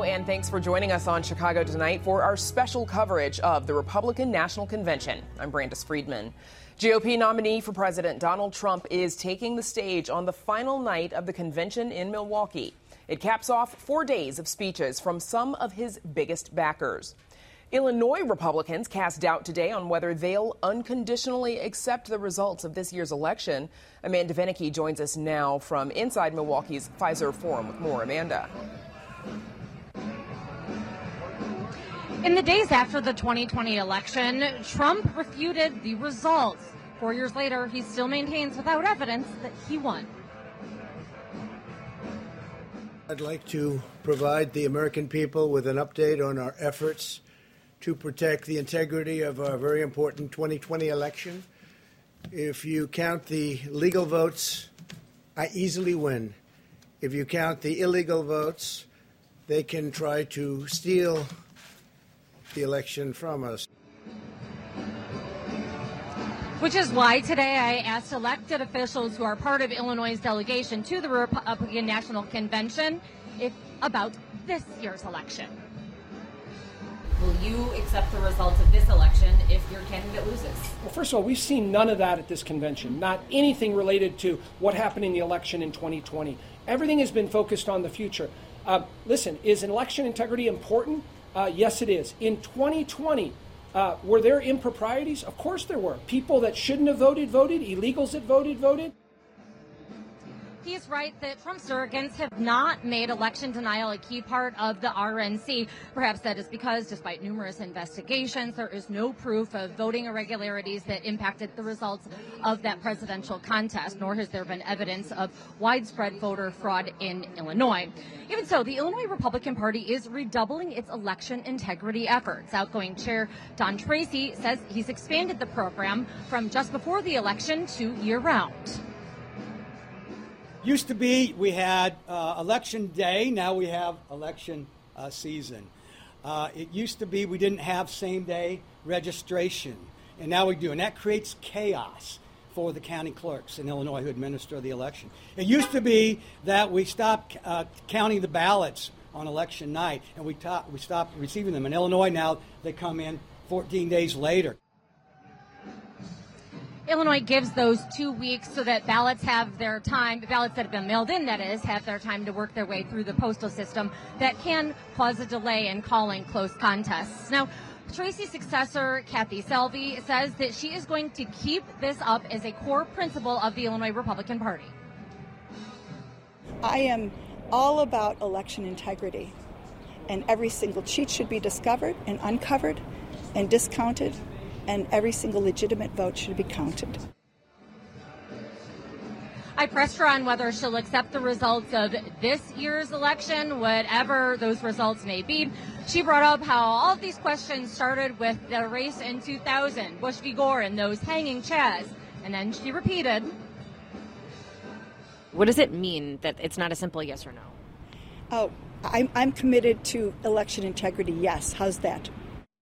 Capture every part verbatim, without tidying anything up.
Hello, and thanks for joining us on Chicago Tonight for our special coverage of the Republican National Convention. I'm Brandis Friedman. G O P nominee for President Donald Trump is taking the stage on the final night of the convention in Milwaukee. It caps off four days of speeches from some of his biggest backers. Illinois Republicans cast doubt today on whether they'll unconditionally accept the results of this year's election. Amanda Vinicky joins us now from inside Milwaukee's Pfizer Forum with more. Amanda. In the days after the twenty twenty election, Trump refuted the results. Four years later, he still maintains without evidence that he won. I'd like to provide the American people with an update on our efforts to protect the integrity of our very important twenty twenty election. If you count the legal votes, I easily win. If you count the illegal votes, they can try to steal the election from us. Which is why today I asked elected officials who are part of Illinois' delegation to the Republican National Convention if, about this year's election. Will you accept the results of this election if your candidate loses? Well, first of all, we've seen none of that at this convention, not anything related to what happened in the election in twenty twenty. Everything has been focused on the future. Uh, listen, is election integrity important? Uh, yes, it is. In twenty twenty, uh, were there improprieties? Of course there were. People that shouldn't have voted, voted. Illegals that voted, voted. He's right that Trump surrogates have not made election denial a key part of the R N C. Perhaps that is because, despite numerous investigations, there is no proof of voting irregularities that impacted the results of that presidential contest, nor has there been evidence of widespread voter fraud in Illinois. Even so, the Illinois Republican Party is redoubling its election integrity efforts. Outgoing Chair Don Tracy says he's expanded the program from just before the election to year-round. Used to be we had uh, election day, now we have election uh, season. Uh, it used to be we didn't have same-day registration, and now we do, and that creates chaos for the county clerks in Illinois who administer the election. It used to be that we stopped uh, counting the ballots on election night, and we, ta- we stopped receiving them. In Illinois now, they come in fourteen days later. Illinois gives those two weeks so that ballots have their time, the ballots that have been mailed in, that is, have their time to work their way through the postal system. That can cause a delay in calling close contests. Now, Tracy's successor, Kathy Selvey, says that she is going to keep this up as a core principle of the Illinois Republican Party. I am all about election integrity, and every single cheat should be discovered and uncovered and discounted, and every single legitimate vote should be counted. I pressed her on whether she'll accept the results of this year's election, whatever those results may be. She brought up how all of these questions started with the race in two thousand, Bush v. Gore and those hanging chads. And then she repeated, what does it mean that it's not a simple yes or no? Oh, I'm, I'm committed to election integrity, yes. How's that?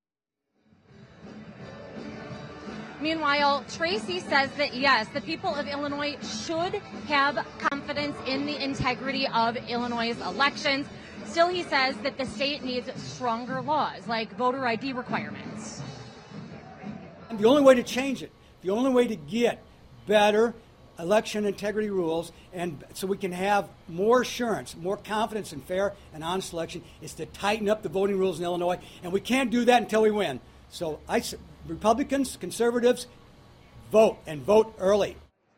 Meanwhile, Tracy says that, yes, the people of Illinois should have confidence in the integrity of Illinois' elections. Still, he says that the state needs stronger laws, like voter I D requirements. And the only way to change it, the only way to get better election integrity rules, and so we can have more assurance, more confidence in fair and honest election, is to tighten up the voting rules in Illinois, and we can't do that until we win. So I, Republicans, conservatives, vote, and vote early.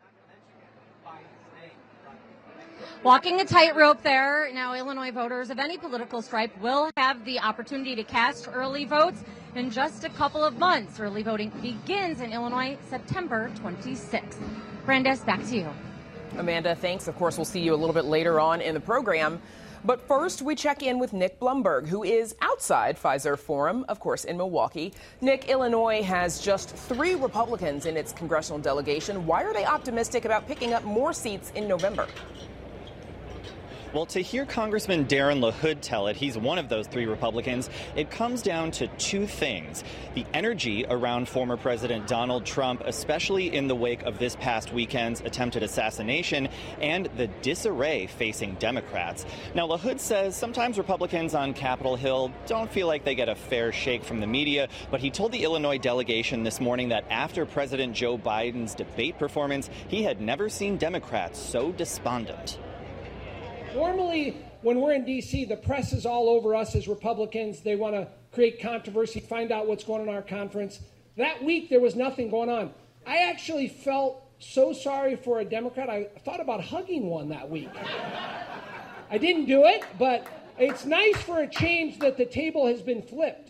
Walking a tightrope there. Now, Illinois voters of any political stripe will have the opportunity to cast early votes in just a couple of months. Early voting begins in Illinois September twenty-sixth. Brandis, back to you. Amanda, thanks. Of course, we'll see you a little bit later on in the program. But first, we check in with Nick Blumberg, who is outside Pfizer Forum, of course, in Milwaukee. Nick, Illinois has just three Republicans in its congressional delegation. Why are they optimistic about picking up more seats in November? Well, to hear Congressman Darren LaHood tell it, he's one of those three Republicans, it comes down to two things. The energy around former President Donald Trump, especially in the wake of this past weekend's attempted assassination, and the disarray facing Democrats. Now, LaHood says sometimes Republicans on Capitol Hill don't feel like they get a fair shake from the media, but he told the Illinois delegation this morning that after President Joe Biden's debate performance, he had never seen Democrats so despondent. Normally, when we're in D C, the press is all over us as Republicans. They want to create controversy, find out what's going on in our conference. That week, there was nothing going on. I actually felt so sorry for a Democrat. I thought about hugging one that week. I didn't do it, but it's nice for a change that the table has been flipped.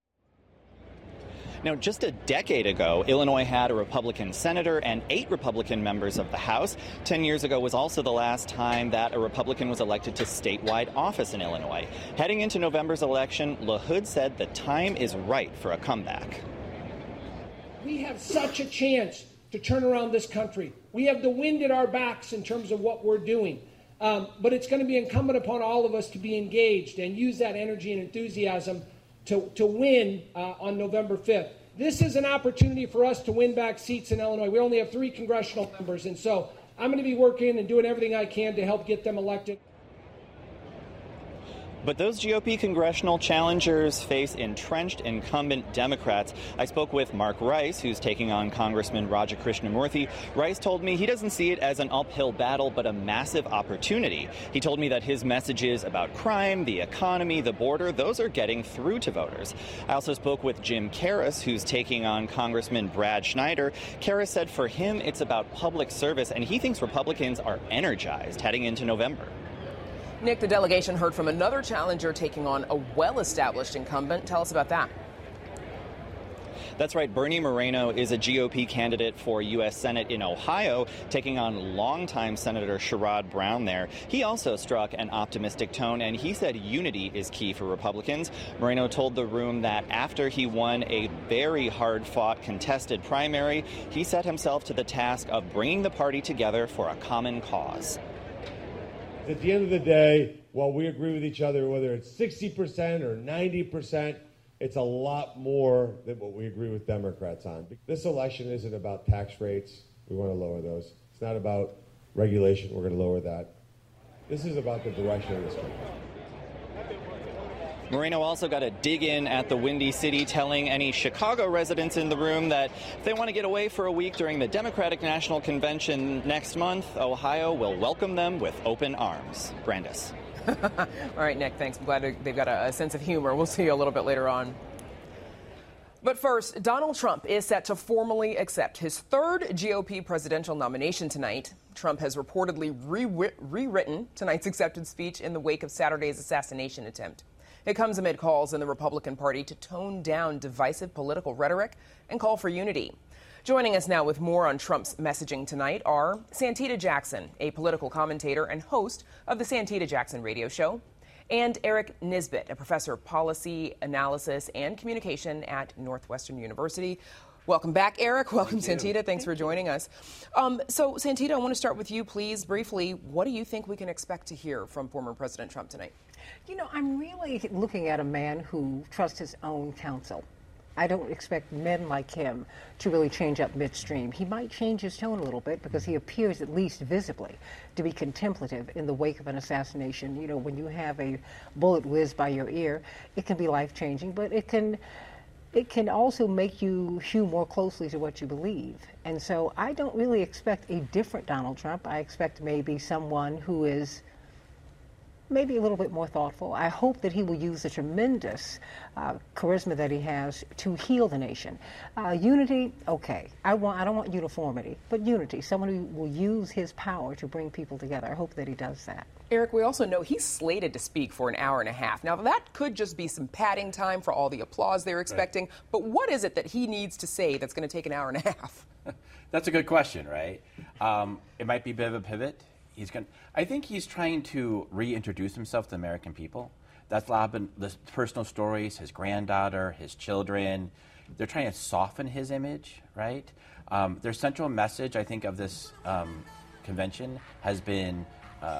Now, just a decade ago, Illinois had a Republican senator and eight Republican members of the House. Ten years ago was also the last time that a Republican was elected to statewide office in Illinois. Heading into November's election, LaHood said the time is right for a comeback. We have such a chance to turn around this country. We have the wind at our backs in terms of what we're doing. Um, but it's going to be incumbent upon all of us to be engaged and use that energy and enthusiasm to, to win uh, on November fifth. This is an opportunity for us to win back seats in Illinois. We only have three congressional members, and so I'm going to be working and doing everything I can to help get them elected. But those G O P congressional challengers face entrenched incumbent Democrats. I spoke with Mark Rice, who's taking on Congressman Raja Krishnamurthy. Rice told me he doesn't see it as an uphill battle, but a massive opportunity. He told me that his messages about crime, the economy, the border, those are getting through to voters. I also spoke with Jim Karras, who's taking on Congressman Brad Schneider. Karras said for him, it's about public service, and he thinks Republicans are energized heading into November. Nick, the delegation heard from another challenger taking on a well-established incumbent. Tell us about that. That's right. Bernie Moreno is a G O P candidate for U S Senate in Ohio, taking on longtime Senator Sherrod Brown there. He also struck an optimistic tone, and he said unity is key for Republicans. Moreno told the room that after he won a very hard-fought contested primary, he set himself to the task of bringing the party together for a common cause. At the end of the day, while we agree with each other, whether it's sixty percent or ninety percent, it's a lot more than what we agree with Democrats on. This election isn't about tax rates. We want to lower those. It's not about regulation. We're going to lower that. This is about the direction of this country. Moreno also got to dig in at the Windy City, telling any Chicago residents in the room that if they want to get away for a week during the Democratic National Convention next month, Ohio will welcome them with open arms. Brandis. All right, Nick, thanks. I'm glad they've got a, a sense of humor. We'll see you a little bit later on. But first, Donald Trump is set to formally accept his third G O P presidential nomination tonight. Trump has reportedly re- rewritten tonight's acceptance speech in the wake of Saturday's assassination attempt. It comes amid calls in the Republican Party to tone down divisive political rhetoric and call for unity. Joining us now with more on Trump's messaging tonight are Santita Jackson, a political commentator and host of the Santita Jackson radio show, and Eric Nisbet, a professor of policy analysis and communication at Northwestern University. Welcome back, Eric. Welcome, Thank Santita. Thanks Thank for joining you. us. Um, so, Santita, I want to start with you, please, briefly. What do you think we can expect to hear from former President Trump tonight? You know, I'm really looking at a man who trusts his own counsel. I don't expect men like him to really change up midstream. He might change his tone a little bit because he appears, at least visibly, to be contemplative in the wake of an assassination. You know, when you have a bullet whiz by your ear, it can be life-changing, but it can... It can also make you hew more closely to what you believe. And so I don't really expect a different Donald Trump. I expect maybe someone who is maybe a little bit more thoughtful. I hope that he will use the tremendous uh, charisma that he has to heal the nation. Uh, unity, okay. I want. I don't want uniformity, but unity. Someone who will use his power to bring people together. I hope that he does that. Eric, we also know he's slated to speak for an hour and a half. Now, that could just be some padding time for all the applause they're expecting. Right. But what is it that he needs to say that's going to take an hour and a half? That's a good question, right? Um, it might be a bit of a pivot. He's going. I think he's trying to reintroduce himself to the American people. That's a lot of the personal stories, his granddaughter, his children. They're trying to soften his image, right? Um, their central message, I think, of this um, convention has been uh,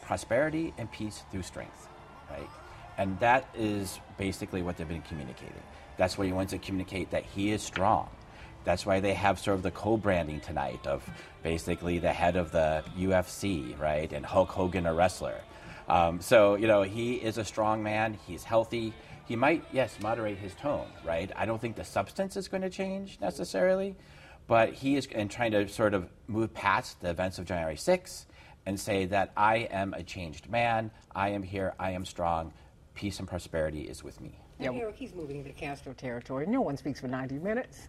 prosperity and peace through strength, right? And that is basically what they've been communicating. That's why he wants to communicate that he is strong. That's why they have sort of the co-branding tonight of basically the head of the U F C, right, and Hulk Hogan, a wrestler. Um, so, you know, he is a strong man. He's healthy. He might, yes, moderate his tone, right? I don't think the substance is going to change necessarily, but he is and trying to sort of move past the events of January sixth and say that I am a changed man. I am here. I am strong. Peace and prosperity is with me. And Eric, he's moving into Castro territory. No one speaks for ninety minutes.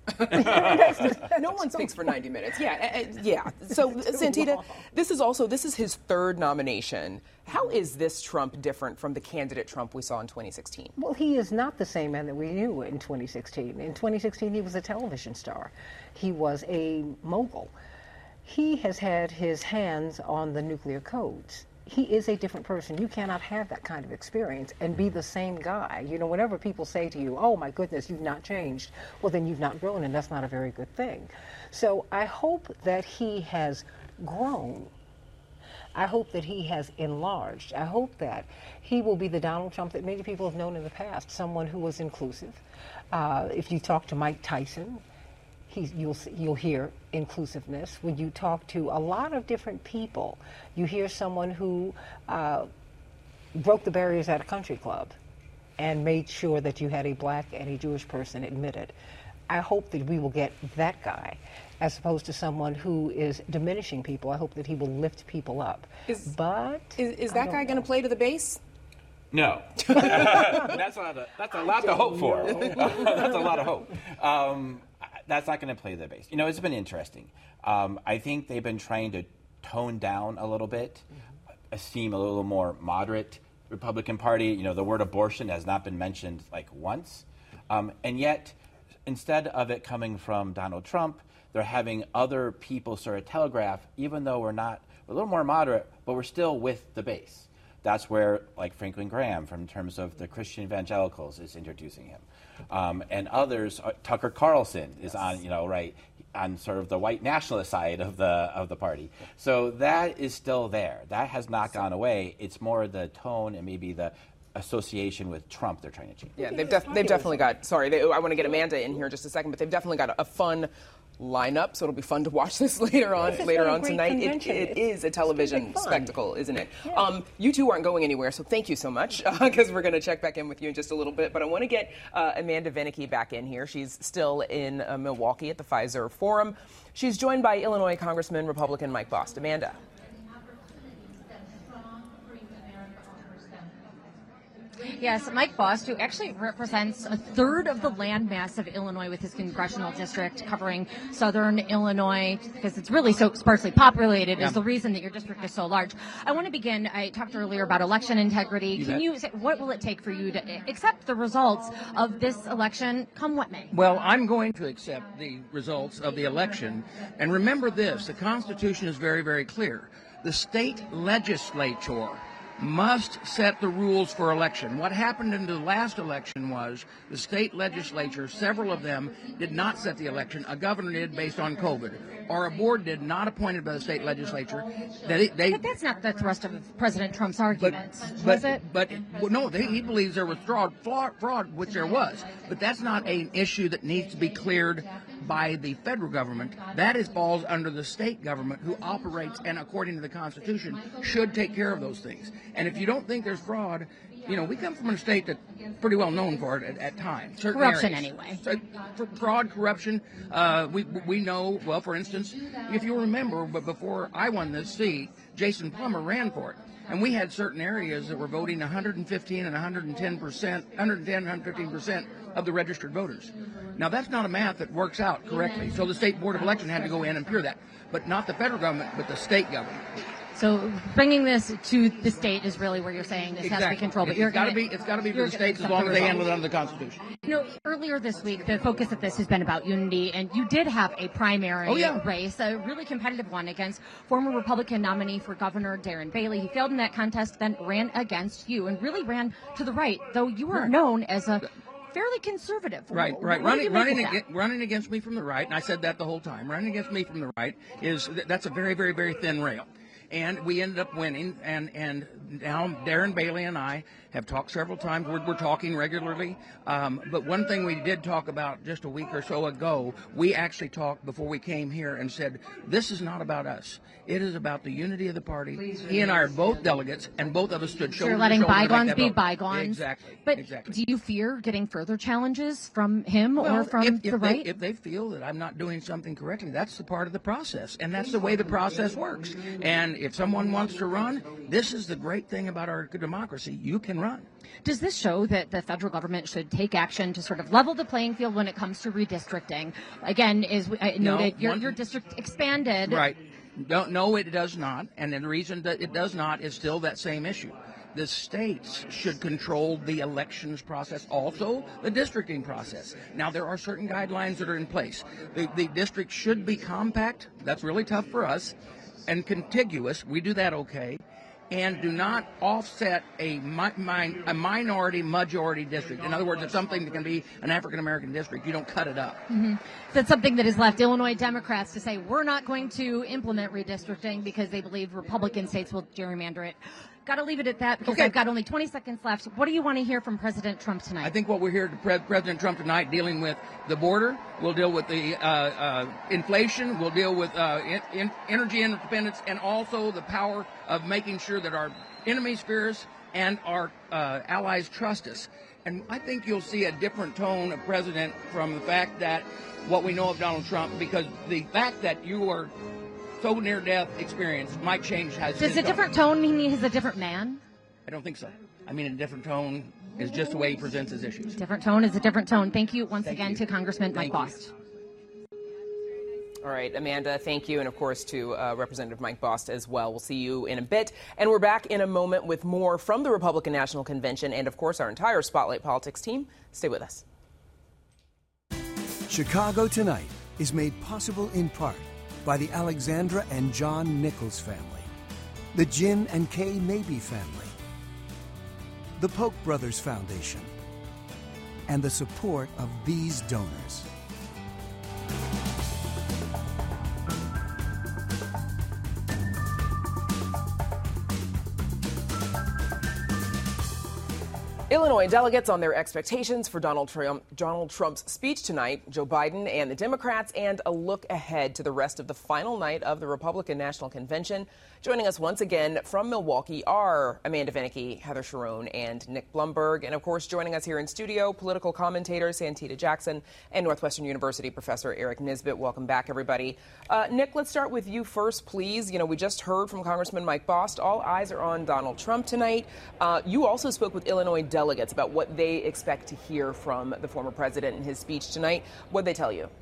No one speaks for ninety minutes. Yeah, uh, yeah. So, Santita, this is also this is his third nomination. How is this Trump different from the candidate Trump we saw in twenty sixteen? Well, he is not the same man that we knew in twenty sixteen. In twenty sixteen, he was a television star. He was a mogul. He has had his hands on the nuclear codes. He is a different person. You cannot have that kind of experience and be the same guy. You know, whenever people say to you, oh my goodness, you've not changed, well then you've not grown, and that's not a very good thing. So I hope that he has grown. I hope that he has enlarged. I hope that he will be the Donald Trump that many people have known in the past, someone who was inclusive. Uh, if you talk to Mike Tyson, He's, you'll, you'll hear inclusiveness. When you talk to a lot of different people, you hear someone who uh, broke the barriers at a country club and made sure that you had a black and a Jewish person admitted. I hope that we will get that guy as opposed to someone who is diminishing people. I hope that he will lift people up. Is, but is, is that guy going to play to the base? No. that's, a lot of, that's a lot to hope for. That's a lot of hope. Um, That's not going to play the base. You know, it's been interesting. Um, I think they've been trying to tone down a little bit, seem a little more moderate Republican Party. You know, the word abortion has not been mentioned like once. Um, and yet, instead of it coming from Donald Trump, they're having other people sort of telegraph, even though we're not, we're a little more moderate, but we're still with the base. That's where, like Franklin Graham, from terms of the Christian evangelicals, is introducing him, um, and others. Uh, Tucker Carlson is yes. on, you know, right on sort of the white nationalist side of the of the party. So that is still there. That has not gone away. It's more the tone and maybe the association with Trump they're trying to change. Yeah, they've def- they've definitely got. Sorry, they, I want to get Amanda in here in just a second, but they've definitely got a, a fun lineup, so it'll be fun to watch this later on later on tonight. It, it is a television spectacle, isn't it? Yeah. Um, you two aren't going anywhere, so thank you so much, because uh, we're going to check back in with you in just a little bit. But I want to get uh, Amanda Vinicky back in here. She's still in uh, Milwaukee at the Pfizer Forum. She's joined by Illinois Congressman Republican Mike Bost. Amanda. Yes, Mike Bost, who actually represents a third of the landmass of Illinois with his congressional district covering southern Illinois, because it's really so sparsely populated, yeah. is the reason that your district is so large. I want to begin, I talked earlier about election integrity. You Can bet. you say, what will it take for you to accept the results of this election come what may? Well, I'm going to accept the results of the election. And remember this, the Constitution is very, very clear. The state legislature must set the rules for election. What happened in the last election was the state legislature, several of them, did not set the election. A governor did based on COVID, or a board did not appointed by the state legislature. They, they, but that's not the thrust of President Trump's arguments, but, was but, it? But well, no, they, he believes there was fraud, fraud, which there was. But that's not an issue that needs to be cleared by the federal government. That is falls under the state government, who operates and, according to the Constitution, should take care of those things. And if you don't think there's fraud, you know, we come from a state that's pretty well known for it at, at times. Certain corruption, areas. anyway. So, for fraud, corruption, uh, we we know, well, for instance, if you remember, but before I won this seat, Jason Plummer ran for it. And we had certain areas that were voting one hundred fifteen and one hundred ten percent, one hundred ten and one hundred fifteen percent of the registered voters. Now, that's not a math that works out correctly. So the State Board of Election had to go in and pure that. But not the federal government, but the state government. So bringing this to the state is really where you're saying this exactly. has to be controlled. But it's you're got to be it's got to be for the states as long as they handle it under the Constitution. You know, earlier this week, the focus of this has been about unity, and you did have a primary oh, yeah. race, a really competitive one against former Republican nominee for governor Darren Bailey. He failed in that contest, then ran against you, and really ran to the right, though you were right. known as a fairly conservative. Right, right. What running, running, ag- running against me from the right, and I said that the whole time. Running against me from the right is that's a very, very, very thin rail. And we ended up winning, and, and now Darren Bailey and I have talked several times. We're, we're talking regularly. Um, but one thing we did talk about just a week or so ago, we actually talked before we came here and said, this is not about us. It is about the unity of the party. He and I are both delegates, and both of us stood shoulder You're letting to shoulder to bygones make that be vote. bygones. Exactly. But exactly. do you fear getting further challenges from him Well, or from if, if the they, right? If they feel that I'm not doing something correctly, that's the part of the process, and that's the way the process works. And if someone wants to run, this is the great thing about our democracy. You can run. Does this show that the federal government should take action to sort of level the playing field when it comes to redistricting? Again, is I noted No, your, one- your district expanded. Right. No, no, it does not. And the reason that it does not is still that same issue. The states should control the elections process, also the districting process. Now, there are certain guidelines that are in place. The, the district should be compact. That's really tough for us. And contiguous. We do that okay. And do not offset a, mi- mi- a minority majority district. In other words, if something that can be an African-American district, you don't cut it up. Mm-hmm. That's something that has left Illinois Democrats to say we're not going to implement redistricting because they believe Republican states will gerrymander it. Got to leave it at that because Okay. I've got only twenty seconds left. What do you want to hear from President Trump tonight? I think what we're here to pre- President Trump tonight, dealing with the border, we'll deal with the uh, uh, inflation, we'll deal with uh, in, in energy independence, and also the power of making sure that our enemies fear us and our uh, allies trust us. And I think you'll see a different tone of President from the fact that what we know of Donald Trump, because the fact that you are so near-death experience might change. Has Does a different tone mean he's a different man? I don't think so. I mean, a different tone is just the way he presents his issues. Different tone is a different tone. Thank you once Thank again you. to Congressman Mike Thank you. Bost. All right, Amanda, thank you. And, of course, to uh, Representative Mike Bost as well. We'll see you in a bit. And we're back in a moment with more from the Republican National Convention and, of course, our entire Spotlight Politics team. Stay with us. Chicago Tonight is made possible in part by the Alexandra and John Nichols family, the Jin and Kay Mabee family, the Polk Brothers Foundation, and the support of these donors. Illinois delegates on their expectations for Donald Trump, Donald Trump's speech tonight, Joe Biden and the Democrats, and a look ahead to the rest of the final night of the Republican National Convention. Joining us once again from Milwaukee are Amanda Vinicky, Heather Cherone, and Nick Blumberg. And, of course, joining us here in studio, political commentator Santita Jackson and Northwestern University professor Eric Nisbet. Welcome back, everybody. Uh, Nick, let's start with you first, please. You know, we just heard from Congressman Mike Bost. All eyes are on Donald Trump tonight. Uh, you also spoke with Illinois delegates about what they expect to hear from the former president in his speech tonight. What did they tell you?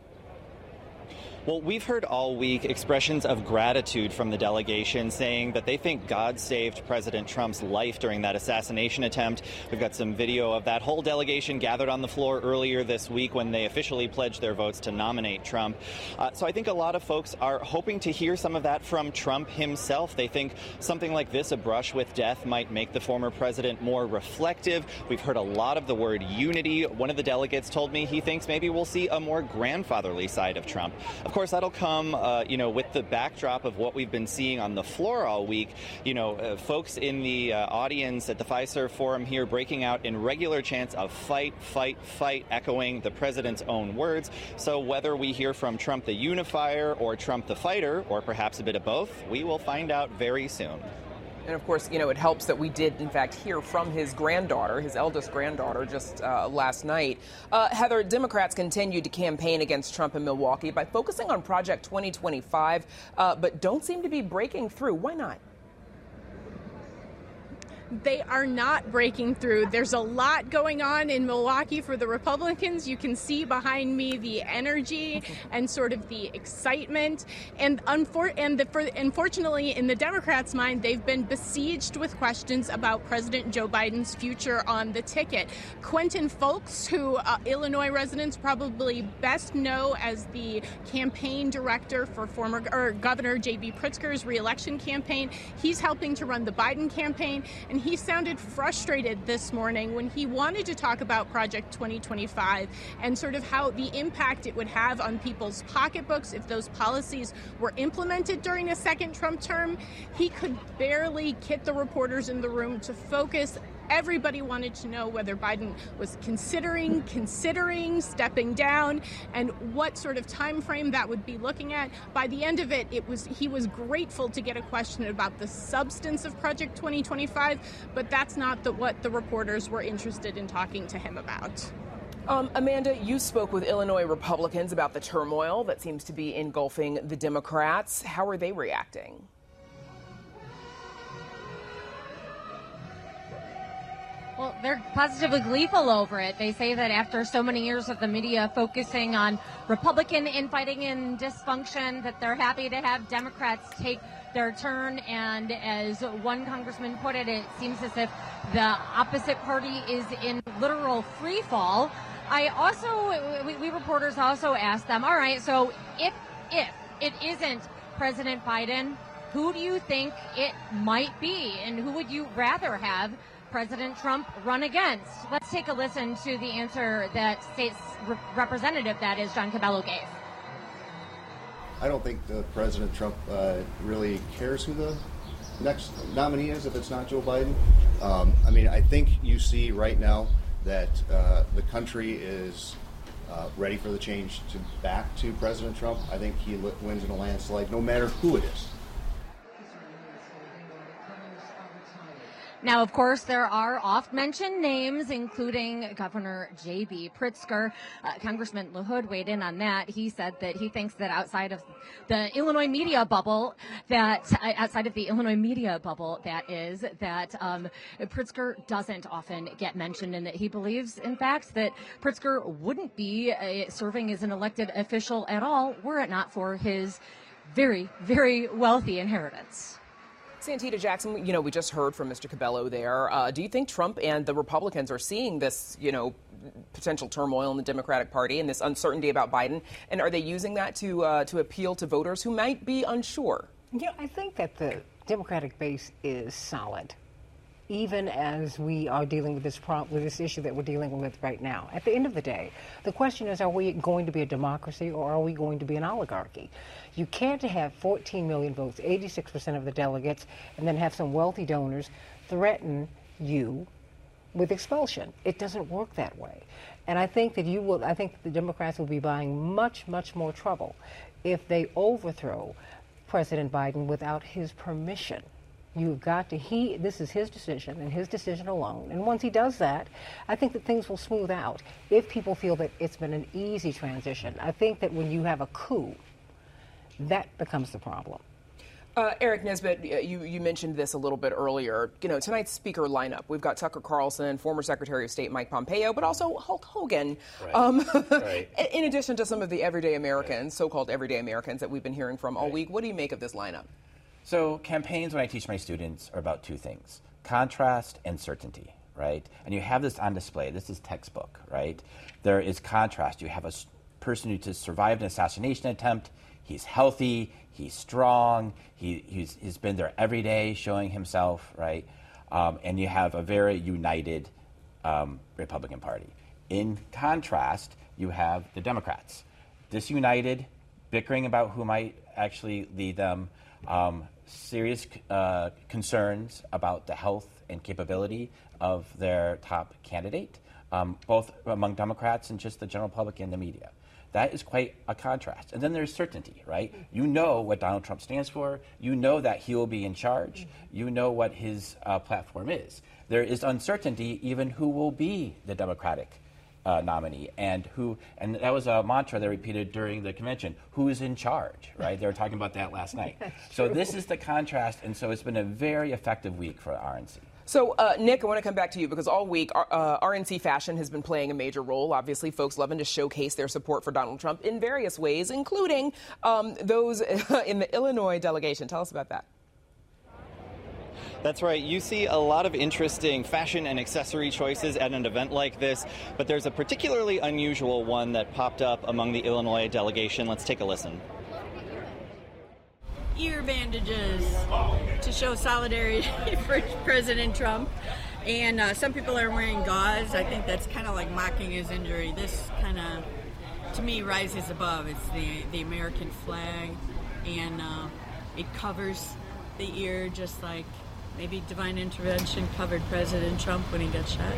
Well, we've heard all week expressions of gratitude from the delegation saying that they think God saved President Trump's life during that assassination attempt. We've got some video of that whole delegation gathered on the floor earlier this week when they officially pledged their votes to nominate Trump. Uh, so I think a lot of folks are hoping to hear some of that from Trump himself. They think something like this, a brush with death, might make the former president more reflective. We've heard a lot of the word unity. One of the delegates told me he thinks maybe we'll see a more grandfatherly side of Trump. Of course, that'll come, uh, you know, with the backdrop of what we've been seeing on the floor all week. You know, uh, folks in the uh, audience at the Fiserv Forum here breaking out in regular chants of fight, fight, fight, echoing the president's own words. So whether we hear from Trump the unifier or Trump the fighter, or perhaps a bit of both, we will find out very soon. And, of course, you know, it helps that we did, in fact, hear from his granddaughter, his eldest granddaughter, just uh, last night. Uh, Heather, Democrats continued to campaign against Trump in Milwaukee by focusing on Project twenty twenty-five, uh, but don't seem to be breaking through. Why not? They are not breaking through. There's a lot going on in Milwaukee for the Republicans. You can see behind me the energy and sort of the excitement. And, unfor- and the, for, unfortunately, in the Democrats' mind, they've been besieged with questions about President Joe Biden's future on the ticket. Quentin Fulks, who uh, Illinois residents probably best know as the campaign director for former or Governor J B Pritzker's reelection campaign, he's helping to run the Biden campaign. And he sounded frustrated this morning when he wanted to talk about Project twenty twenty-five and sort of how the impact it would have on people's pocketbooks if those policies were implemented during a second Trump term. He could barely get the reporters in the room to focus. Everybody wanted to know whether Biden was considering, considering stepping down and what sort of time frame that would be looking at. By the end of it, it was he was grateful to get a question about the substance of Project twenty twenty-five, but that's not the, what the reporters were interested in talking to him about. Um, Amanda, you spoke with Illinois Republicans about the turmoil that seems to be engulfing the Democrats. How are they reacting? Well, they're positively gleeful over it. They say that after so many years of the media focusing on Republican infighting and dysfunction, that they're happy to have Democrats take their turn. And as one congressman put it, it seems as if the opposite party is in literal free fall. I also, we, we reporters also asked them, all right, so if, if it isn't President Biden, who do you think it might be? And who would you rather have President Trump run against? Let's take a listen to the answer that State Re- Representative, that is, John Cabello, gave. I don't think the President Trump uh, really cares who the next nominee is if it's not Joe Biden. Um, I mean, I think you see right now that uh, the country is uh, ready for the change to back to President Trump. I think he li- wins in a landslide, no matter who it is. Now, of course, there are oft-mentioned names, including Governor J B Pritzker. Uh, Congressman LaHood weighed in on that. He said that he thinks that outside of the Illinois media bubble, that uh, outside of the Illinois media bubble, that is, that um, Pritzker doesn't often get mentioned, and that he believes, in fact, that Pritzker wouldn't be uh, serving as an elected official at all were it not for his very, very wealthy inheritance. Santita Jackson, you know, we just heard from Mister Cabello there. Uh, do you think Trump and the Republicans are seeing this, you know, potential turmoil in the Democratic Party and this uncertainty about Biden? And are they using that to uh, to appeal to voters who might be unsure? Yeah, I think that the Democratic base is solid, even as we are dealing with this problem, with this issue that we're dealing with right now. At the end of the day, the question is, are we going to be a democracy or are we going to be an oligarchy? You can't have fourteen million votes, eighty-six percent of the delegates, and then have some wealthy donors threaten you with expulsion. It doesn't work that way. And I think that you will, I think the Democrats will be buying much, much more trouble if they overthrow President Biden without his permission. You've got to, he, this is his decision and his decision alone. And once he does that, I think that things will smooth out if people feel that it's been an easy transition. I think that when you have a coup, that becomes the problem. Uh, Eric Nesbitt, you, you mentioned this a little bit earlier. You know, tonight's speaker lineup, we've got Tucker Carlson, former Secretary of State Mike Pompeo, but also Hulk Hogan. Right. Um, right. In addition to some of the everyday Americans, right. so-called everyday Americans that we've been hearing from all right. week. What do you make of this lineup? So campaigns, when I teach my students, are about two things: contrast and certainty, right? And you have this on display. This is textbook, right? There is contrast. You have a person who just survived an assassination attempt. He's healthy, he's strong, he, he's, he's been there every day showing himself, right? Um, and you have a very united um, Republican Party. In contrast, you have the Democrats, disunited, bickering about who might actually lead them, um, serious uh, concerns about the health and capability of their top candidate, um, both among Democrats and just the general public and the media. That is quite a contrast. And then there's certainty, right? You know what Donald Trump stands for. You know that he will be in charge. You know what his uh, platform is. There is uncertainty even who will be the Democratic uh, nominee and who, and that was a mantra they repeated during the convention, who is in charge, right? They were talking about that last night. So this is the contrast, and so it's been a very effective week for R N C. So, uh, Nick, I want to come back to you because all week uh, R N C fashion has been playing a major role. Obviously, folks loving to showcase their support for Donald Trump in various ways, including um, those in the Illinois delegation. Tell us about that. That's right. You see a lot of interesting fashion and accessory choices at an event like this, but there's a particularly unusual one that popped up among the Illinois delegation. Let's take a listen. ear bandages to show solidarity for President Trump. And uh, some people are wearing gauze. I think that's kind of like mocking his injury. This kind of, to me, rises above. It's the, the American flag, and uh, it covers the ear just like maybe divine intervention covered President Trump when he got shot.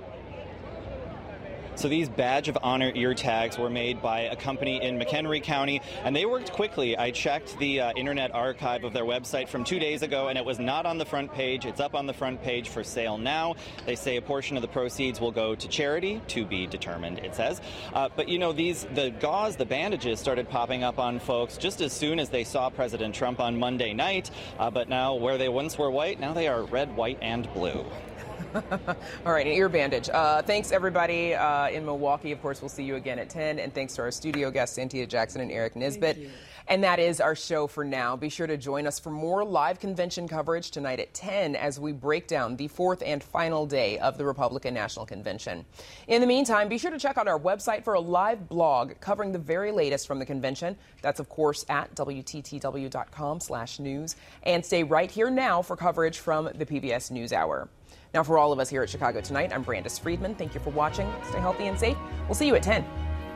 So these badge of honor ear tags were made by a company in McHenry County, and they worked quickly. I checked the uh, Internet Archive of their website from two days ago, and it was not on the front page. It's up on the front page for sale now. They say a portion of the proceeds will go to charity, to be determined, it says. Uh, but, you know, these the gauze, the bandages started popping up on folks just as soon as they saw President Trump on Monday night. Uh, but now, where they once were white, now they are red, white, and blue. All right, an ear bandage. Uh, thanks, everybody uh, in Milwaukee. Of course, we'll see you again at ten. And thanks to our studio guests, Cynthia Jackson and Eric Nisbet. And that is our show for now. Be sure to join us for more live convention coverage tonight at ten as we break down the fourth and final day of the Republican National Convention. In the meantime, be sure to check out our website for a live blog covering the very latest from the convention. That's, of course, at W T T W dot com slash news. And stay right here now for coverage from the P B S NewsHour. Now, for all of us here at Chicago Tonight, I'm Brandis Friedman. Thank you for watching. Stay healthy and safe. We'll see you at ten.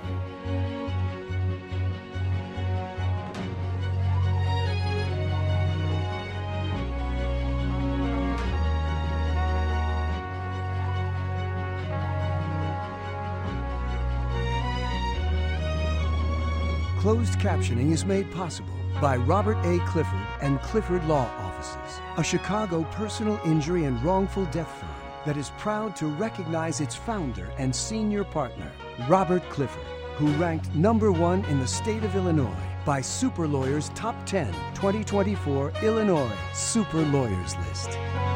Closed captioning is made possible by Robert A. Clifford and Clifford Law Offices, a Chicago personal injury and wrongful death firm that is proud to recognize its founder and senior partner, Robert Clifford, who ranked number one in the state of Illinois by Super Lawyers Top ten twenty twenty-four Illinois Super Lawyers List.